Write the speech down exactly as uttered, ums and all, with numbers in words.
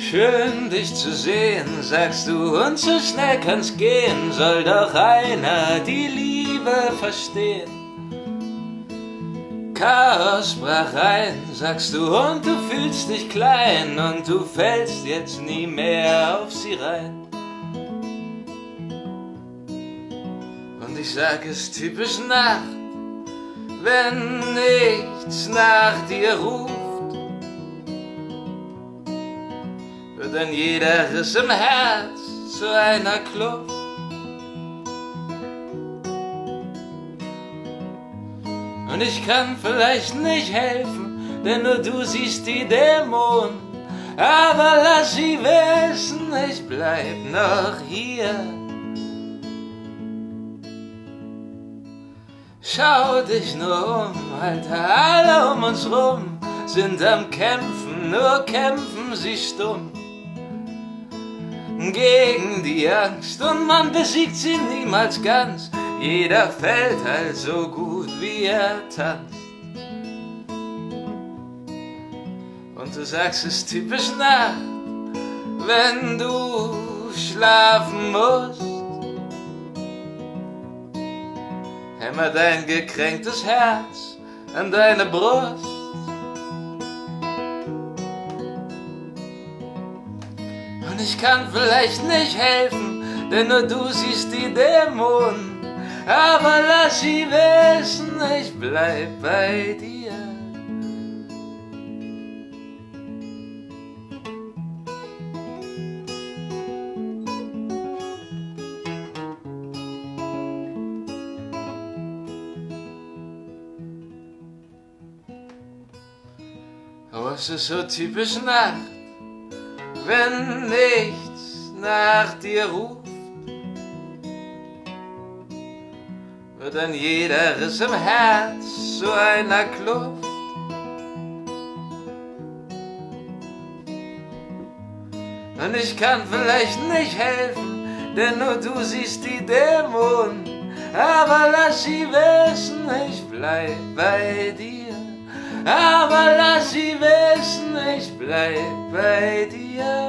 Schön dich zu sehen, sagst du, und so schnell kann's gehen, soll doch einer die Liebe verstehen. Chaos brach ein, sagst du, und du fühlst dich klein, und du fällst jetzt nie mehr auf sie rein. Und ich sag es typisch Nacht, wenn nichts nach dir ruft, wird dann jeder Riss im Herz zu einer Kluft. Und ich kann vielleicht nicht helfen, denn nur du siehst die Dämonen, aber lass sie wissen, ich bleib noch hier. Schau dich nur um, Alter, alle um uns rum sind am Kämpfen, nur kämpfen sie stumm gegen die Angst, und man besiegt sie niemals ganz. Jeder fällt halt so gut, wie er tanzt. Und du sagst, es ist typisch Nacht, wenn du schlafen musst. Hämmer dein gekränktes Herz an deine Brust. Und ich kann vielleicht nicht helfen, denn nur du siehst die Dämonen, aber lass sie wissen, ich bleib bei dir. Oh, es ist so typisch Nacht, wenn nichts nach dir ruft, wird dann jeder Riss im Herz zu einer Kluft. Und ich kann vielleicht nicht helfen, denn nur du siehst die Dämonen, aber lass sie wissen, ich bleib bei dir. Aber lass sie wissen, ich bleib bei dir.